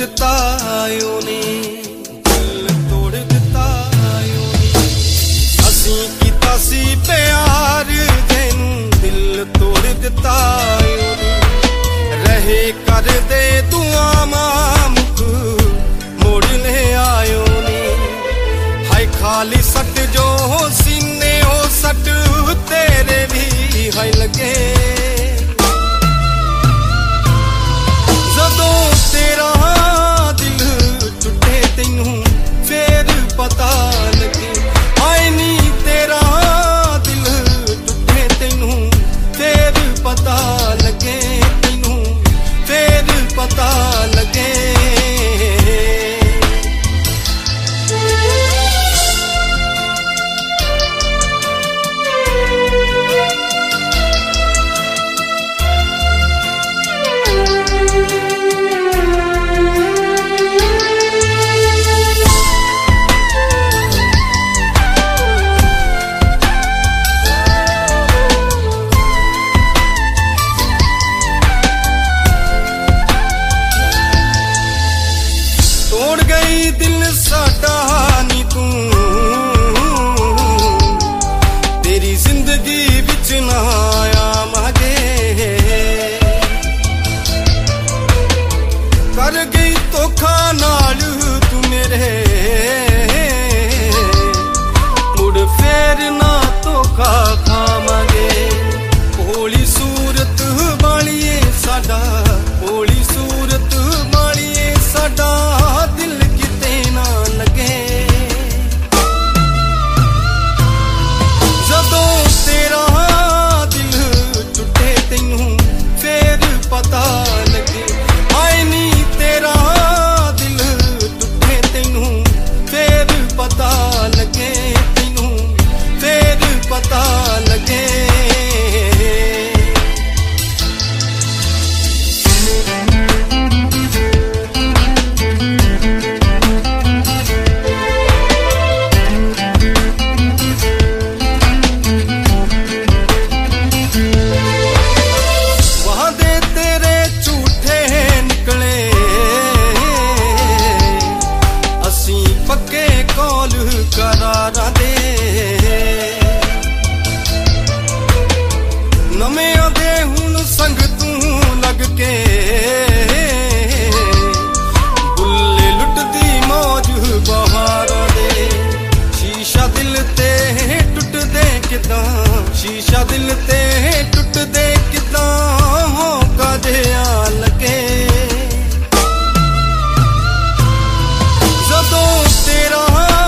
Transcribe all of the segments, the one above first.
दिता उने, दिल तोड़ दिता उने। असी कीता सी प्यार तेनू, दिल तोड़ दिता उने। रहे कर दे दुआवां मुख मोड़ने आयो ने। हाय खाली सट जो सीने हो सट तेरे भी हाय लगे। जदों तेरा दिल टुटे तैनू फिर पता लगे। हाय नी तेरा दिल टुटे तैनू फिर पता लगे, तैनू फिर पता लगे। तोड़ गई दिल साडा नी तू, तेरी जिंदगी विच ना आवांगे। कर गई धोखा नाल तू मेरे, मुड़ फेर ना धोखा खावांगे। भोली सूरत वालिए साडा, भोली सूरत वालिए साडा, दिल किते ना लगे। जदों तेरा दिल टुटे तैनू फिर पता लगे। हाय नी तेरा दिल टुटे तैनू फिर पता लगे, तैनू फिर पता लगे। करारा दे नमियां दे हुण संग तू लग के, बुल्ले लुटदी मौज बहारा दे। शीशा दिल ते टुट दे किदां, शीशा दिल ते टुट दे किदां, होका जिहा लगे। जदों तेरा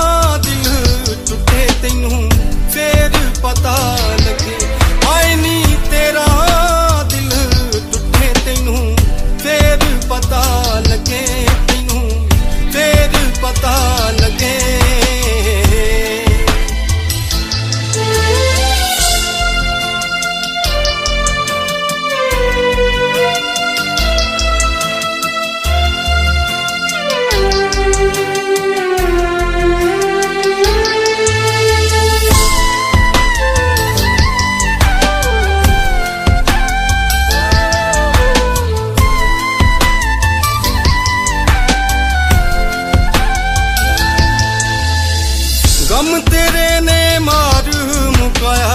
तैनू फिर पता लगे। हाय नी तेरा दिल टुटे तैनू फिर पता लगे, तैनू फिर पता लगे। गम तेरे ने मार मुकाया,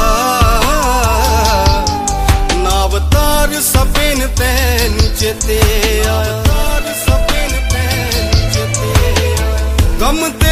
नावतार सपेन तैनू चेते आया, सपेन तैनू चेते आया। गम